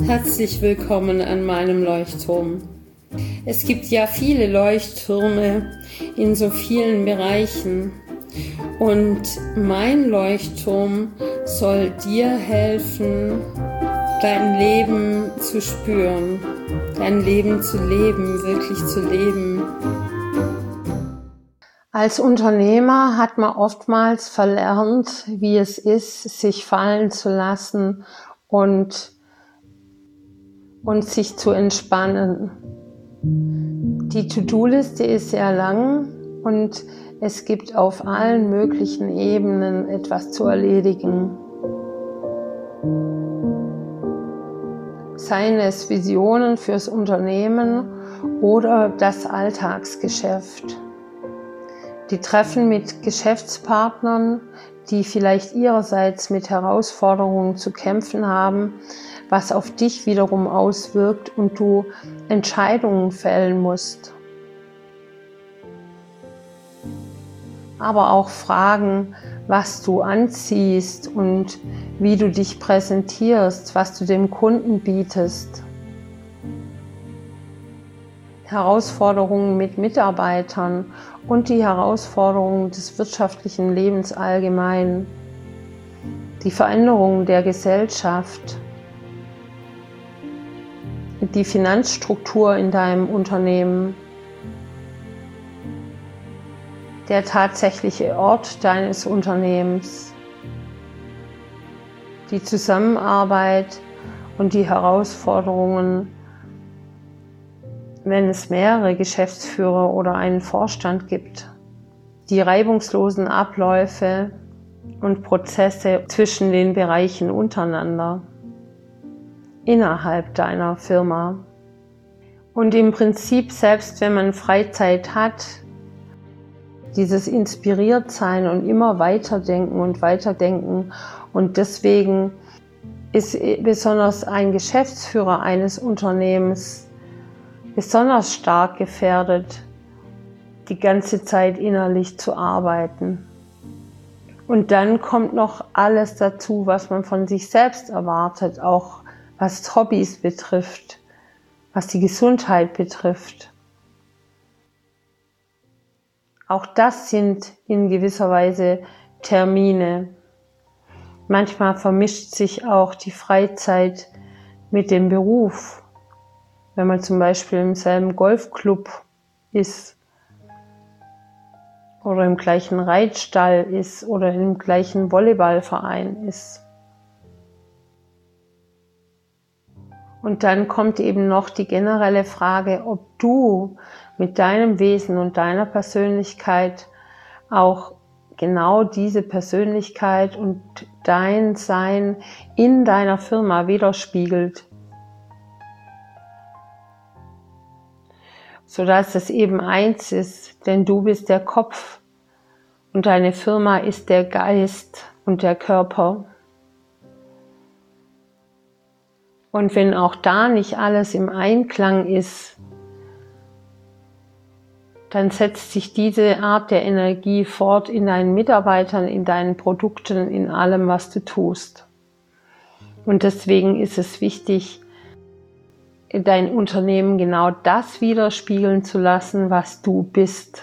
Herzlich willkommen an meinem Leuchtturm. Es gibt ja viele Leuchttürme in so vielen Bereichen und mein Leuchtturm soll dir helfen, dein Leben zu spüren, dein Leben zu leben, wirklich zu leben. Als Unternehmer hat man oftmals verlernt, wie es ist, sich fallen zu lassen und sich zu entspannen. Die To-Do-Liste ist sehr lang und es gibt auf allen möglichen Ebenen etwas zu erledigen. Seien es Visionen fürs Unternehmen oder das Alltagsgeschäft. Die Treffen mit Geschäftspartnern, die vielleicht ihrerseits mit Herausforderungen zu kämpfen haben, was auf dich wiederum auswirkt und du Entscheidungen fällen musst. Aber auch Fragen, was du anziehst und wie du dich präsentierst, was du dem Kunden bietest. Herausforderungen mit Mitarbeitern und die Herausforderungen des wirtschaftlichen Lebens allgemein. Die Veränderungen der Gesellschaft. Die Finanzstruktur in deinem Unternehmen, der tatsächliche Ort deines Unternehmens, die Zusammenarbeit und die Herausforderungen, wenn es mehrere Geschäftsführer oder einen Vorstand gibt, die reibungslosen Abläufe und Prozesse zwischen den Bereichen untereinander. Innerhalb deiner Firma. Und im Prinzip, selbst wenn man Freizeit hat, dieses Inspiriertsein und immer weiterdenken und deswegen ist besonders ein Geschäftsführer eines Unternehmens besonders stark gefährdet, die ganze Zeit innerlich zu arbeiten. Und dann kommt noch alles dazu, was man von sich selbst erwartet, auch was Hobbys betrifft, was die Gesundheit betrifft. Auch das sind in gewisser Weise Termine. Manchmal vermischt sich auch die Freizeit mit dem Beruf. Wenn man zum Beispiel im selben Golfclub ist oder im gleichen Reitstall ist oder im gleichen Volleyballverein ist. Und dann kommt eben noch die generelle Frage, ob du mit deinem Wesen und deiner Persönlichkeit auch genau diese Persönlichkeit und dein Sein in deiner Firma widerspiegelt. Sodass es eben eins ist, denn du bist der Kopf und deine Firma ist der Geist und der Körper. Und wenn auch da nicht alles im Einklang ist, dann setzt sich diese Art der Energie fort in deinen Mitarbeitern, in deinen Produkten, in allem, was du tust. Und deswegen ist es wichtig, dein Unternehmen genau das widerspiegeln zu lassen, was du bist.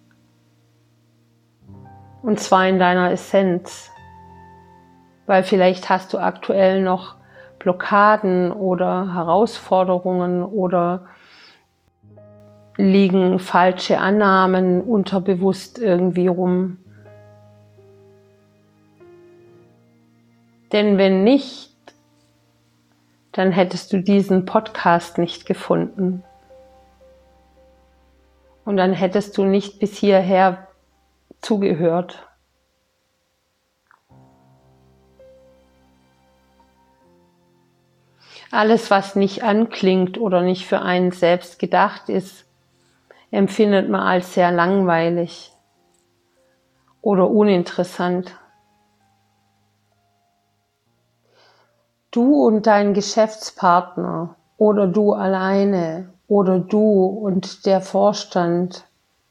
Und zwar in deiner Essenz. Weil vielleicht hast du aktuell noch Blockaden oder Herausforderungen oder liegen falsche Annahmen unterbewusst irgendwie rum. Denn wenn nicht, dann hättest du diesen Podcast nicht gefunden. Und dann hättest du nicht bis hierher zugehört. Alles, was nicht anklingt oder nicht für einen selbst gedacht ist, empfindet man als sehr langweilig oder uninteressant. Du und dein Geschäftspartner oder du alleine oder du und der Vorstand.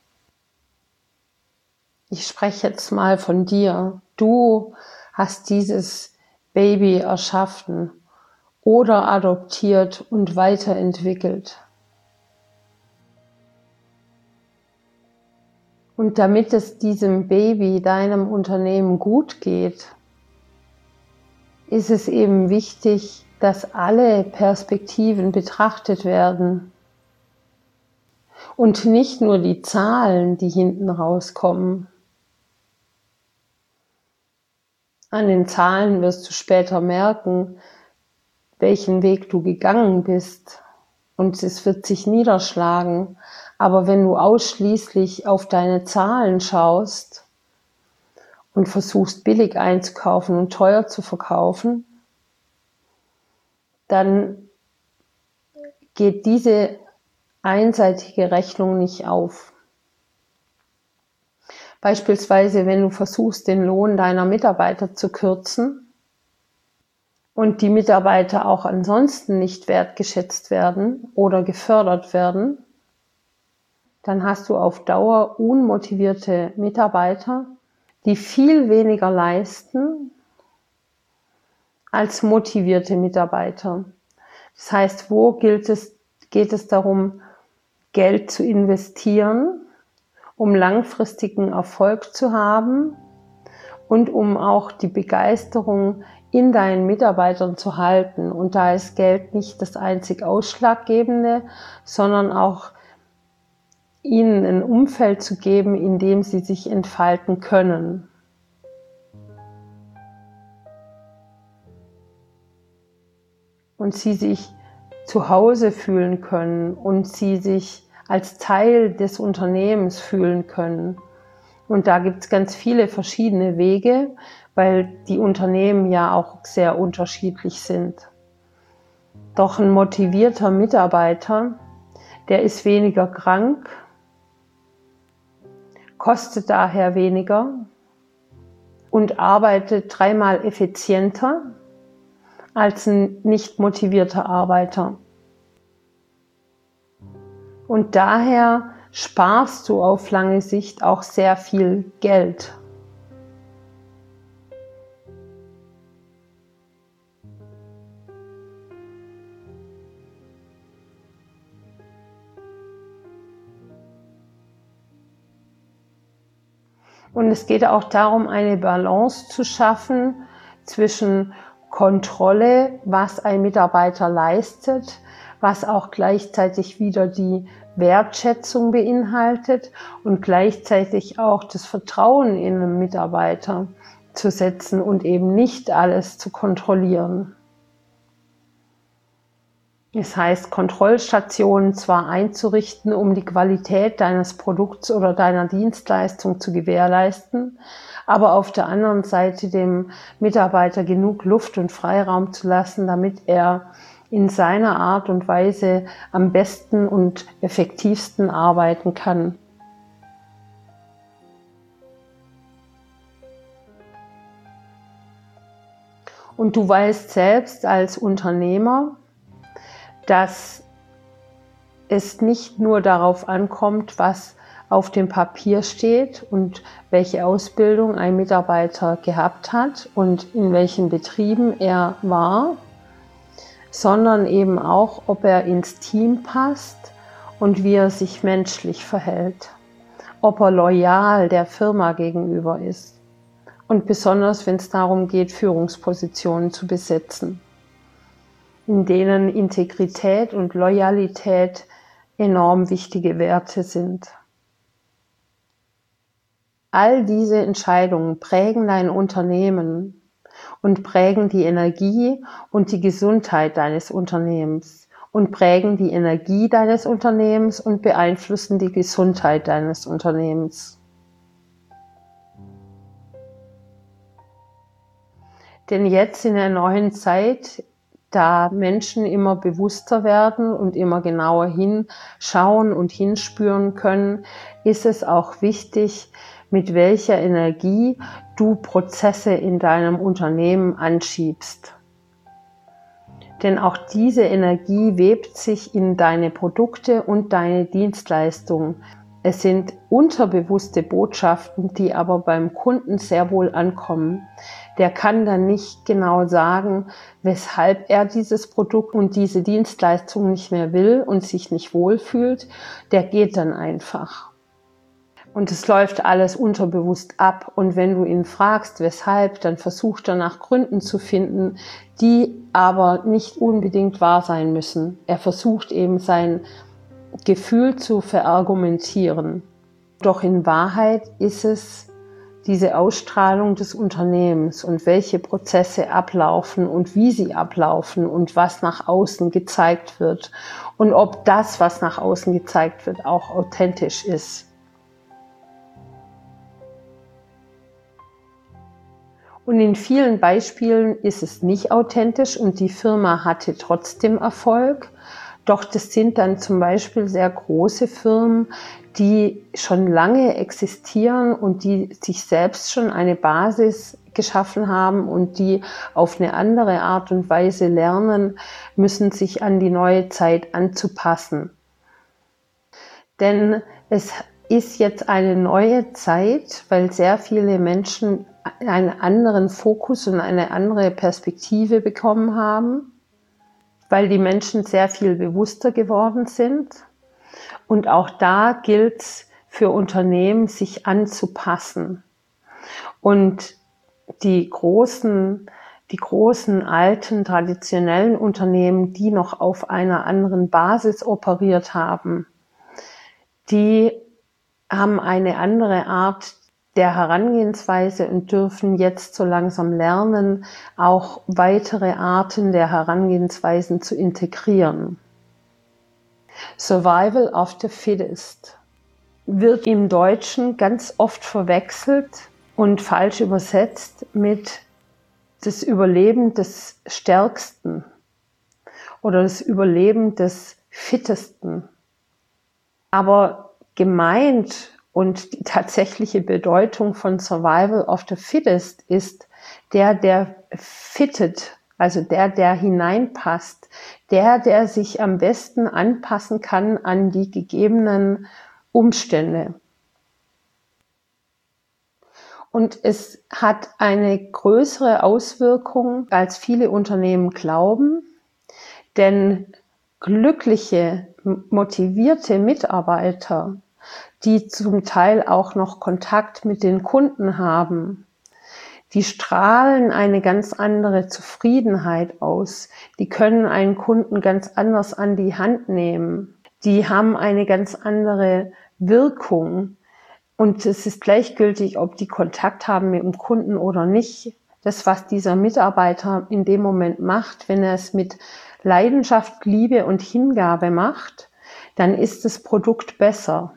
Ich spreche jetzt mal von dir. Du hast dieses Baby erschaffen oder adoptiert und weiterentwickelt. Und damit es diesem Baby, deinem Unternehmen gut geht, ist es eben wichtig, dass alle Perspektiven betrachtet werden und nicht nur die Zahlen, die hinten rauskommen. An den Zahlen wirst du später merken, welchen Weg du gegangen bist, und es wird sich niederschlagen. Aber wenn du ausschließlich auf deine Zahlen schaust und versuchst billig einzukaufen und teuer zu verkaufen, dann geht diese einseitige Rechnung nicht auf. Beispielsweise, wenn du versuchst, den Lohn deiner Mitarbeiter zu kürzen und die Mitarbeiter auch ansonsten nicht wertgeschätzt werden oder gefördert werden, dann hast du auf Dauer unmotivierte Mitarbeiter, die viel weniger leisten als motivierte Mitarbeiter. Das heißt, wo geht es darum, Geld zu investieren, um langfristigen Erfolg zu haben und um auch die Begeisterung in deinen Mitarbeitern zu halten. Und da ist Geld nicht das einzig Ausschlaggebende, sondern auch ihnen ein Umfeld zu geben, in dem sie sich entfalten können. Und sie sich zu Hause fühlen können und sie sich als Teil des Unternehmens fühlen können. Und da gibt es ganz viele verschiedene Wege, weil die Unternehmen ja auch sehr unterschiedlich sind. Doch ein motivierter Mitarbeiter, der ist weniger krank, kostet daher weniger und arbeitet 3-mal effizienter als ein nicht motivierter Arbeiter. Und daher sparst du auf lange Sicht auch sehr viel Geld. Und es geht auch darum, eine Balance zu schaffen zwischen Kontrolle, was ein Mitarbeiter leistet, was auch gleichzeitig wieder die Wertschätzung beinhaltet und gleichzeitig auch das Vertrauen in einen Mitarbeiter zu setzen und eben nicht alles zu kontrollieren. Das heißt, Kontrollstationen zwar einzurichten, um die Qualität deines Produkts oder deiner Dienstleistung zu gewährleisten, aber auf der anderen Seite dem Mitarbeiter genug Luft und Freiraum zu lassen, damit er in seiner Art und Weise am besten und effektivsten arbeiten kann. Und du weißt selbst als Unternehmer, dass es nicht nur darauf ankommt, was auf dem Papier steht und welche Ausbildung ein Mitarbeiter gehabt hat und in welchen Betrieben er war, sondern eben auch, ob er ins Team passt und wie er sich menschlich verhält, ob er loyal der Firma gegenüber ist und besonders, wenn es darum geht, Führungspositionen zu besetzen, in denen Integrität und Loyalität enorm wichtige Werte sind. All diese Entscheidungen prägen dein Unternehmen und prägen die Energie und die Gesundheit deines Unternehmens und prägen die Energie deines Unternehmens und beeinflussen die Gesundheit deines Unternehmens. Denn jetzt in der neuen Zeit, da Menschen immer bewusster werden und immer genauer hinschauen und hinspüren können, ist es auch wichtig, mit welcher Energie du Prozesse in deinem Unternehmen anschiebst. Denn auch diese Energie webt sich in deine Produkte und deine Dienstleistungen Es sind unterbewusste Botschaften, die aber beim Kunden sehr wohl ankommen. Der kann dann nicht genau sagen, weshalb er dieses Produkt und diese Dienstleistung nicht mehr will und sich nicht wohlfühlt. Der geht dann einfach. Und es läuft alles unterbewusst ab. Und wenn du ihn fragst, weshalb, dann versucht er nach Gründen zu finden, die aber nicht unbedingt wahr sein müssen. Er versucht eben sein Gefühl zu verargumentieren. Doch in Wahrheit ist es diese Ausstrahlung des Unternehmens und welche Prozesse ablaufen und wie sie ablaufen und was nach außen gezeigt wird und ob das, was nach außen gezeigt wird, auch authentisch ist. Und in vielen Beispielen ist es nicht authentisch und die Firma hatte trotzdem Erfolg. Doch das sind dann zum Beispiel sehr große Firmen, die schon lange existieren und die sich selbst schon eine Basis geschaffen haben und die auf eine andere Art und Weise lernen müssen, sich an die neue Zeit anzupassen. Denn es ist jetzt eine neue Zeit, weil sehr viele Menschen einen anderen Fokus und eine andere Perspektive bekommen haben, weil die Menschen sehr viel bewusster geworden sind. Und auch da gilt es für Unternehmen, sich anzupassen. Und die großen alten, traditionellen Unternehmen, die noch auf einer anderen Basis operiert haben, die haben eine andere Art der Herangehensweise und dürfen jetzt so langsam lernen, auch weitere Arten der Herangehensweisen zu integrieren. Survival of the Fittest wird im Deutschen ganz oft verwechselt und falsch übersetzt mit das Überleben des Stärksten oder das Überleben des Fittesten. Aber gemeint und die tatsächliche Bedeutung von Survival of the Fittest ist der fittet, also der hineinpasst, der sich am besten anpassen kann an die gegebenen Umstände. Und es hat eine größere Auswirkung, als viele Unternehmen glauben, denn glückliche, motivierte Mitarbeiter, die zum Teil auch noch Kontakt mit den Kunden haben, die strahlen eine ganz andere Zufriedenheit aus. Die können einen Kunden ganz anders an die Hand nehmen. Die haben eine ganz andere Wirkung. Und es ist gleichgültig, ob die Kontakt haben mit dem Kunden oder nicht. Das, was dieser Mitarbeiter in dem Moment macht, wenn er es mit Leidenschaft, Liebe und Hingabe macht, dann ist das Produkt besser.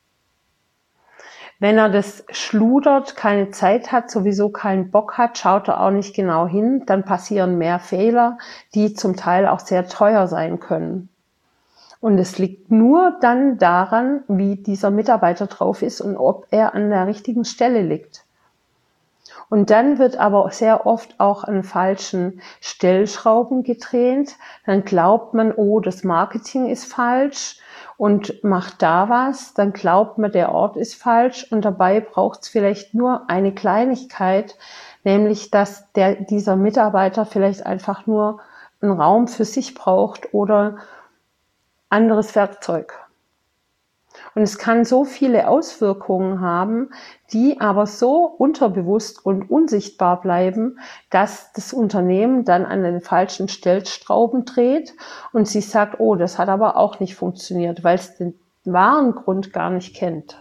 Wenn er das schludert, keine Zeit hat, sowieso keinen Bock hat, schaut er auch nicht genau hin, dann passieren mehr Fehler, die zum Teil auch sehr teuer sein können. Und es liegt nur dann daran, wie dieser Mitarbeiter drauf ist und ob er an der richtigen Stelle liegt. Und dann wird aber sehr oft auch an falschen Stellschrauben gedreht. Dann glaubt man, oh, das Marketing ist falsch und macht da was. Dann glaubt man, der Ort ist falsch und dabei braucht es vielleicht nur eine Kleinigkeit, nämlich dass dieser Mitarbeiter vielleicht einfach nur einen Raum für sich braucht oder anderes Werkzeug. Und es kann so viele Auswirkungen haben, die aber so unterbewusst und unsichtbar bleiben, dass das Unternehmen dann an den falschen Stellschrauben dreht und sich sagt, oh, das hat aber auch nicht funktioniert, weil es den wahren Grund gar nicht kennt.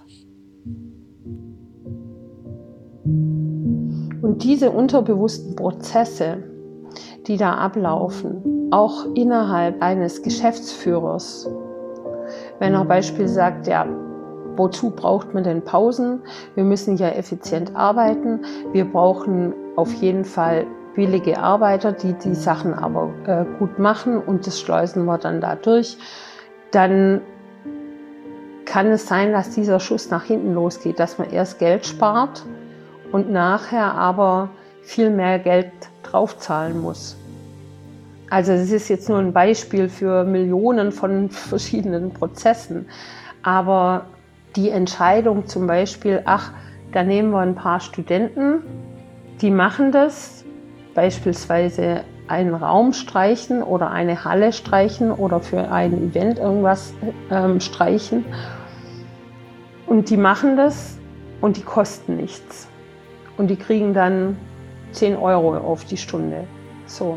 Und diese unterbewussten Prozesse, die da ablaufen, auch innerhalb eines Geschäftsführers, wenn er beispielsweise sagt, ja, wozu braucht man denn Pausen? Wir müssen ja effizient arbeiten. Wir brauchen auf jeden Fall billige Arbeiter, die die Sachen aber gut machen und das schleusen wir dann da durch. Dann kann es sein, dass dieser Schuss nach hinten losgeht, dass man erst Geld spart und nachher aber viel mehr Geld draufzahlen muss. Also das ist jetzt nur ein Beispiel für Millionen von verschiedenen Prozessen. Aber die Entscheidung zum Beispiel, ach, da nehmen wir ein paar Studenten, die machen das, beispielsweise einen Raum streichen oder eine Halle streichen oder für ein Event irgendwas streichen. Und die machen das und die kosten nichts. Und die kriegen dann 10 € auf die Stunde. So.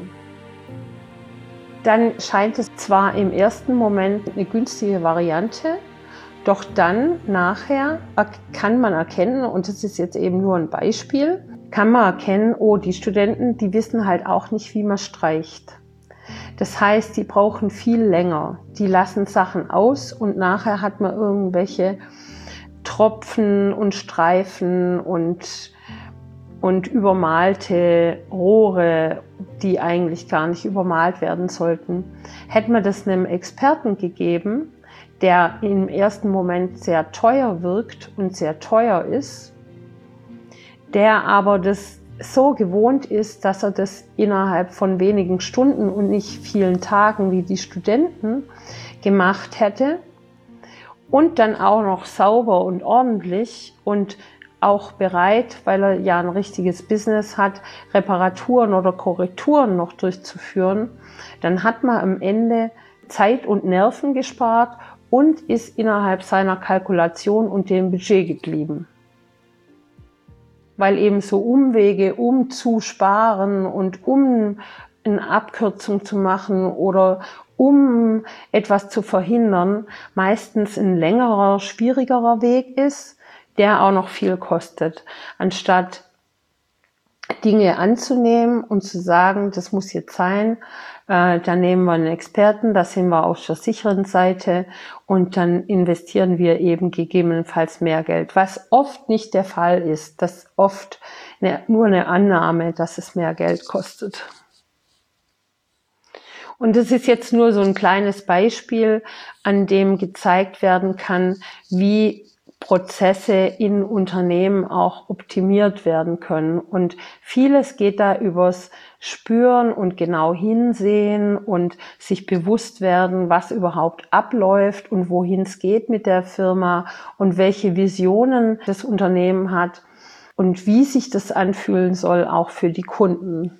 Dann scheint es zwar im ersten Moment eine günstige Variante, doch dann nachher kann man erkennen, und das ist jetzt eben nur ein Beispiel, kann man erkennen, oh, die Studenten, die wissen halt auch nicht, wie man streicht. Das heißt, die brauchen viel länger. Die lassen Sachen aus und nachher hat man irgendwelche Tropfen und Streifen und übermalte Rohre, die eigentlich gar nicht übermalt werden sollten. Hätte man das einem Experten gegeben, der im ersten Moment sehr teuer wirkt und sehr teuer ist, der aber das so gewohnt ist, dass er das innerhalb von wenigen Stunden und nicht vielen Tagen wie die Studenten gemacht hätte und dann auch noch sauber und ordentlich und auch bereit, weil er ja ein richtiges Business hat, Reparaturen oder Korrekturen noch durchzuführen, dann hat man am Ende Zeit und Nerven gespart und ist innerhalb seiner Kalkulation und dem Budget geblieben. Weil eben so Umwege, um zu sparen und um eine Abkürzung zu machen oder um etwas zu verhindern, meistens ein längerer, schwierigerer Weg ist, der auch noch viel kostet, anstatt Dinge anzunehmen und zu sagen, das muss jetzt sein, dann nehmen wir einen Experten, da sind wir auf der sicheren Seite und dann investieren wir eben gegebenenfalls mehr Geld, was oft nicht der Fall ist, das oft nur eine Annahme, dass es mehr Geld kostet. Und das ist jetzt nur so ein kleines Beispiel, an dem gezeigt werden kann, wie Prozesse in Unternehmen auch optimiert werden können. Und vieles geht da übers Spüren und genau hinsehen und sich bewusst werden, was überhaupt abläuft und wohin es geht mit der Firma und welche Visionen das Unternehmen hat und wie sich das anfühlen soll, auch für die Kunden.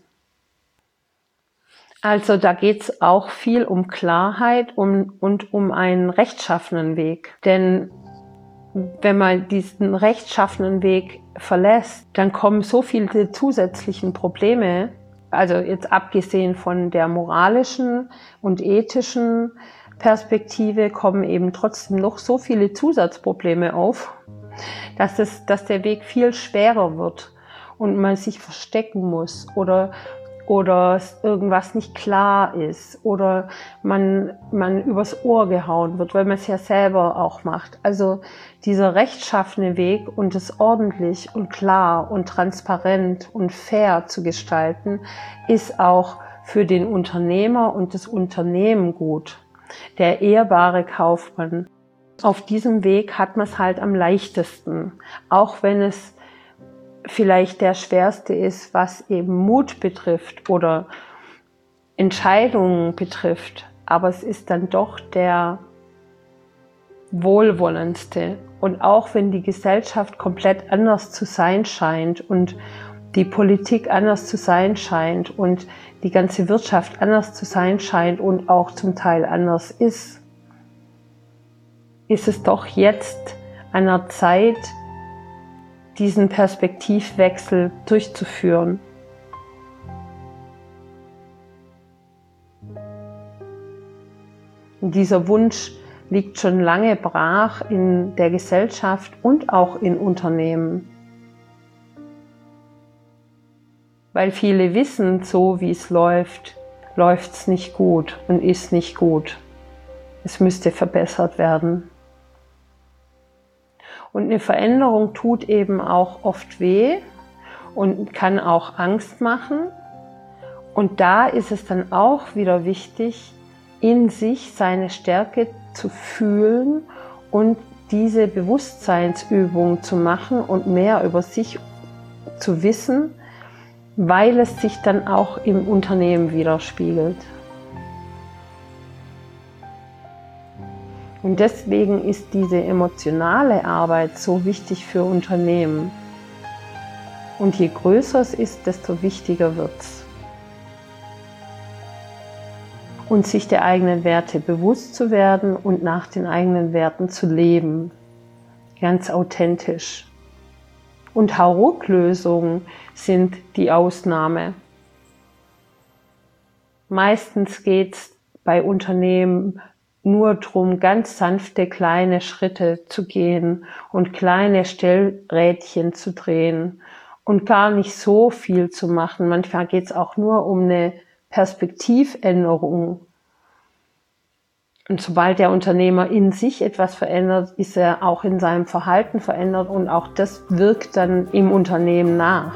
Also da geht es auch viel um Klarheit und um einen rechtschaffenen Weg. Denn wenn man diesen rechtschaffenen Weg verlässt, dann kommen so viele zusätzliche Probleme, also jetzt abgesehen von der moralischen und ethischen Perspektive, kommen eben trotzdem noch so viele Zusatzprobleme auf, dass der Weg viel schwerer wird und man sich verstecken muss oder irgendwas nicht klar ist oder man übers Ohr gehauen wird, weil man es ja selber auch macht. Also dieser rechtschaffene Weg und es ordentlich und klar und transparent und fair zu gestalten, ist auch für den Unternehmer und das Unternehmen gut. Der ehrbare Kaufmann. Auf diesem Weg hat man es halt am leichtesten, auch wenn es vielleicht der schwerste ist, was eben Mut betrifft oder Entscheidungen betrifft. Aber es ist dann doch der wohlwollendste. Und auch wenn die Gesellschaft komplett anders zu sein scheint und die Politik anders zu sein scheint und die ganze Wirtschaft anders zu sein scheint und auch zum Teil anders ist es doch jetzt an der Zeit, diesen Perspektivwechsel durchzuführen. Und dieser Wunsch liegt schon lange brach in der Gesellschaft und auch in Unternehmen. Weil viele wissen, so wie es läuft, läuft es nicht gut und ist nicht gut. Es müsste verbessert werden. Und eine Veränderung tut eben auch oft weh und kann auch Angst machen. Und da ist es dann auch wieder wichtig, in sich seine Stärke zu fühlen und diese Bewusstseinsübung zu machen und mehr über sich zu wissen, weil es sich dann auch im Unternehmen widerspiegelt. Und deswegen ist diese emotionale Arbeit so wichtig für Unternehmen. Und je größer es ist, desto wichtiger wird es. Und sich der eigenen Werte bewusst zu werden und nach den eigenen Werten zu leben. Ganz authentisch. Und Hauruck-Lösungen sind die Ausnahme. Meistens geht es bei Unternehmen nur darum, ganz sanfte kleine Schritte zu gehen und kleine Stellrädchen zu drehen und gar nicht so viel zu machen. Manchmal geht es auch nur um eine Perspektivänderung. Und sobald der Unternehmer in sich etwas verändert, ist er auch in seinem Verhalten verändert und auch das wirkt dann im Unternehmen nach.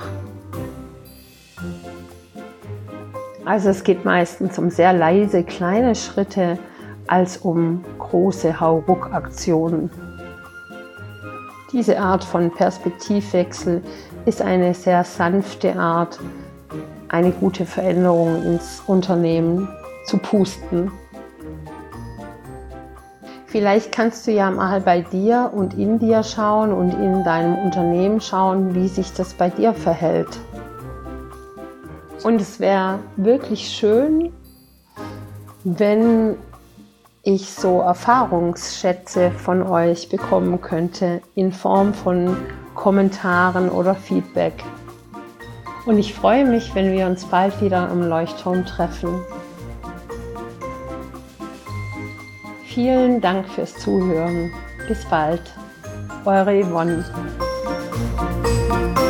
Also es geht meistens um sehr leise, kleine Schritte als um große Hauruck-Aktionen. Diese Art von Perspektivwechsel ist eine sehr sanfte Art, eine gute Veränderung ins Unternehmen zu pusten. Vielleicht kannst du ja mal bei dir und in dir schauen und in deinem Unternehmen schauen, wie sich das bei dir verhält. Und es wäre wirklich schön, wenn ich so Erfahrungsschätze von euch bekommen könnte in Form von Kommentaren oder Feedback. Und ich freue mich, wenn wir uns bald wieder im Leuchtturm treffen. Vielen Dank fürs Zuhören. Bis bald. Eure Yvonne.